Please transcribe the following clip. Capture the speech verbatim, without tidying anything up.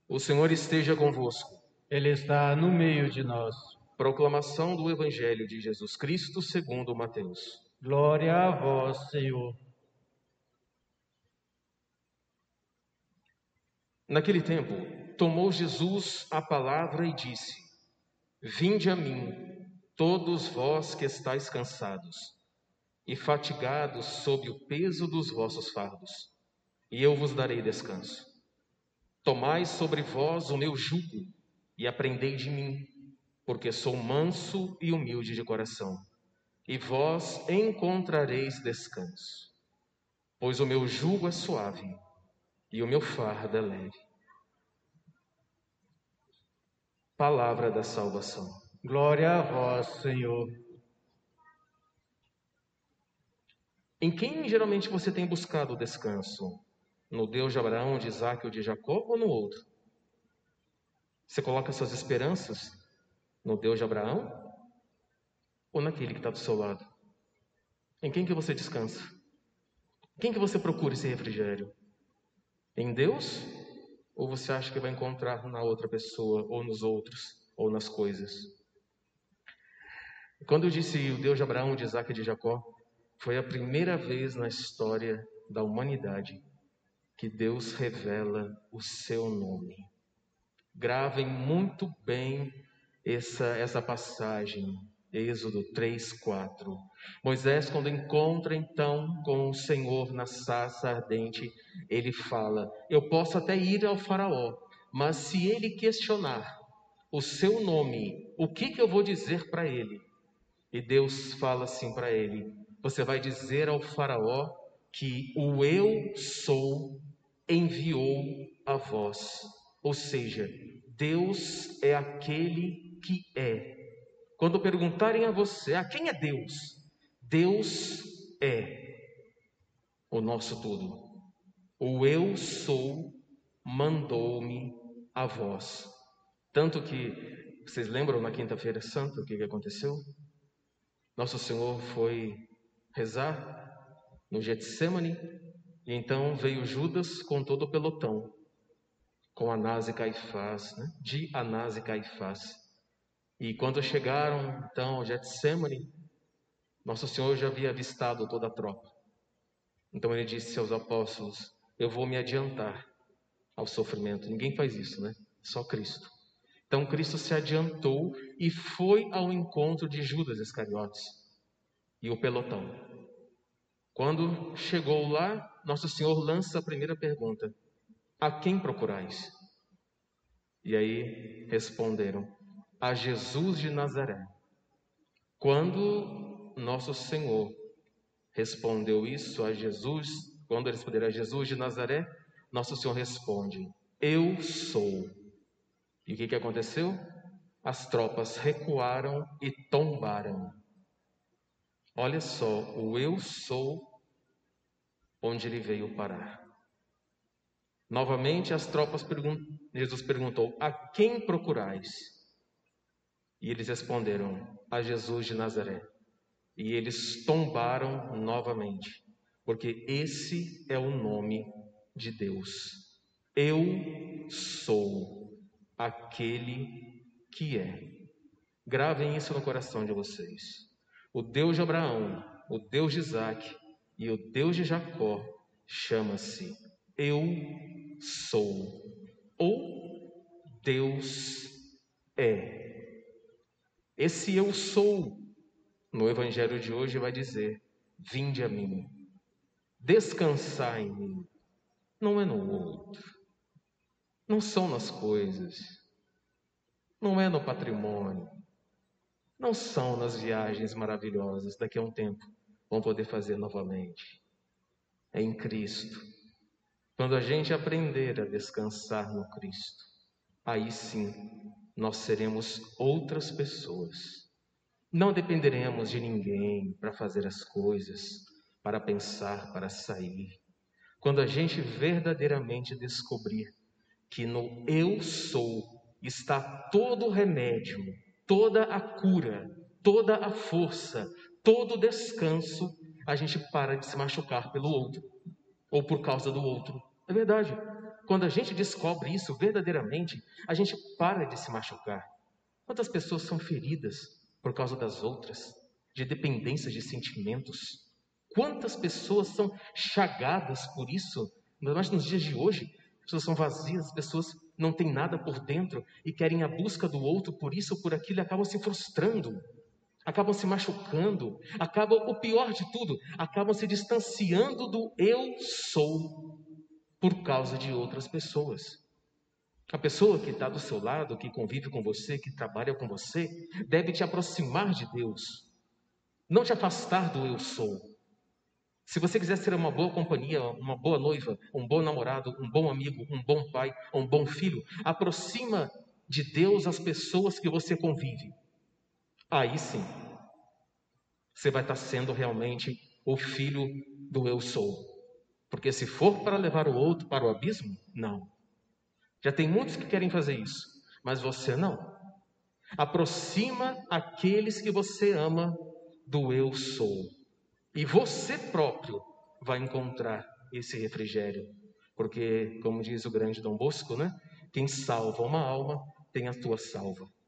O Senhor esteja convosco. Ele está no meio de nós. Proclamação do Evangelho de Jesus Cristo segundo Mateus. Glória a vós, Senhor. Naquele tempo, tomou Jesus a palavra e disse: Vinde a mim, todos vós que estáis cansados e fatigados sob o peso dos vossos fardos, e eu vos darei descanso. Tomai sobre vós o meu jugo e aprendei de mim, porque sou manso e humilde de coração, e vós encontrareis descanso. Pois o meu jugo é suave e o meu fardo é leve. Palavra da salvação. Glória a vós, Senhor. Em quem geralmente você tem buscado o descanso? No Deus de Abraão, de Isaac ou de Jacó, ou no outro? Você coloca suas esperanças no Deus de Abraão ou naquele que está do seu lado? Em quem que você descansa? Em quem que você procura esse refrigério? Em Deus? Ou você acha que vai encontrar na outra pessoa, ou nos outros, ou nas coisas? Quando eu disse o Deus de Abraão, de Isaac e de Jacó, foi a primeira vez na história da humanidade que Deus revela o seu nome. Gravem muito bem essa, essa passagem, Êxodo três, quatro. Moisés, quando encontra então com o Senhor na sarça ardente, ele fala: eu posso até ir ao faraó, mas se ele questionar o seu nome, o que, que eu vou dizer para ele? E Deus fala assim para ele: você vai dizer ao faraó que o eu sou enviou a vós. Ou seja, Deus é aquele que é. Quando perguntarem a você, a quem é Deus? Deus é o nosso tudo. O eu sou mandou-me a vós. Tanto que, vocês lembram na quinta-feira santa o que, que aconteceu? Nosso Senhor foi rezar no Getsemane, e então veio Judas com todo o pelotão, com Anás e Caifás, né? de Anás e Caifás. E quando chegaram então ao Getsemane, Nosso Senhor já havia avistado toda a tropa. Então ele disse aos apóstolos: eu vou me adiantar ao sofrimento. Ninguém faz isso, né? Só Cristo. Então Cristo se adiantou e foi ao encontro de Judas Iscariotes e o pelotão. Quando chegou lá, Nosso Senhor lança a primeira pergunta: a quem procurais? E aí responderam: a Jesus de Nazaré. Quando Nosso Senhor respondeu isso a Jesus, quando eles responderam a Jesus de Nazaré, Nosso Senhor responde: eu sou. E o que, que aconteceu? As tropas recuaram e tombaram. Olha só, o eu sou, onde ele veio parar. Novamente as tropas perguntam, Jesus perguntou: a quem procurais? E eles responderam: a Jesus de Nazaré. E eles tombaram novamente, porque esse é o nome de Deus. Eu sou aquele que é. Gravem isso no coração de vocês. O Deus de Abraão, o Deus de Isaac e o Deus de Jacó chama-se Eu sou, ou Deus é. Esse eu sou, no Evangelho de hoje, vai dizer: vinde a mim, descansai em mim. Não é no outro, não são nas coisas, não é no patrimônio, não são nas viagens maravilhosas. Daqui a um tempo vão poder fazer novamente. É em Cristo. Quando a gente aprender a descansar no Cristo, aí sim nós seremos outras pessoas. Não dependeremos de ninguém para fazer as coisas, para pensar, para sair. Quando a gente verdadeiramente descobrir que no eu sou está todo o remédio, toda a cura, toda a força, todo o descanso, a gente para de se machucar pelo outro ou por causa do outro. É verdade. Quando a gente descobre isso verdadeiramente, a gente para de se machucar. Quantas pessoas são feridas por causa das outras, de dependência de sentimentos? Quantas pessoas são chagadas por isso? Mas nos dias de hoje, as pessoas são vazias, as pessoas não têm nada por dentro e querem a busca do outro por isso ou por aquilo e acabam se frustrando, acabam se machucando, acabam, o pior de tudo, acabam se distanciando do eu sou por causa de outras pessoas. A pessoa que está do seu lado, que convive com você, que trabalha com você, deve te aproximar de Deus, não te afastar do eu sou. Se você quiser ser uma boa companhia, uma boa noiva, um bom namorado, um bom amigo, um bom pai, um bom filho, aproxima de Deus as pessoas que você convive. Aí sim, você vai estar sendo realmente o filho do eu sou. Porque se for para levar o outro para o abismo, não. Já tem muitos que querem fazer isso, mas você não. Aproxima aqueles que você ama do eu sou. E você próprio vai encontrar esse refrigério. Porque, como diz o grande Dom Bosco, né? Quem salva uma alma tem a tua salva.